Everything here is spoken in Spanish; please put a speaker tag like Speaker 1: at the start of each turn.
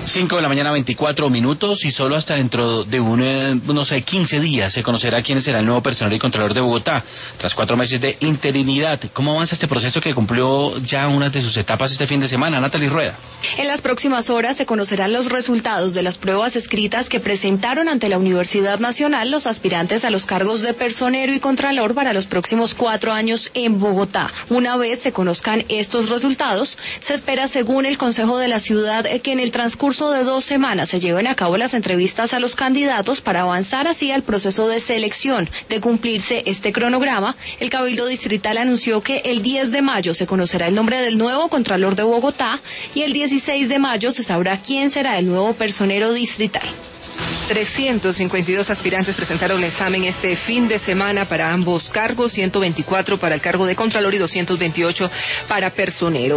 Speaker 1: 5 de la mañana, 24 minutos, y solo hasta dentro de unos 15 días se conocerá quién será el nuevo personero y contralor de Bogotá, tras 4 meses de interinidad. ¿Cómo avanza este proceso que cumplió ya una de sus etapas este fin de semana? Natalie Rueda.
Speaker 2: En las próximas horas se conocerán los resultados de las pruebas escritas que presentaron ante la Universidad Nacional los aspirantes a los cargos de personero y contralor para los próximos 4 años en Bogotá. Una vez se conozcan estos resultados, se espera, según el Consejo de la Ciudad, que en el transcurso de 2 semanas se lleven a cabo las entrevistas a los candidatos para avanzar así al proceso de selección. De cumplirse este cronograma, el Cabildo Distrital anunció que el 10 de mayo se conocerá el nombre del nuevo contralor de Bogotá y el 16 de mayo se sabrá quién será el nuevo personero distrital.
Speaker 3: 352 aspirantes presentaron el examen este fin de semana para ambos cargos, 124 para el cargo de contralor y 228 para personero.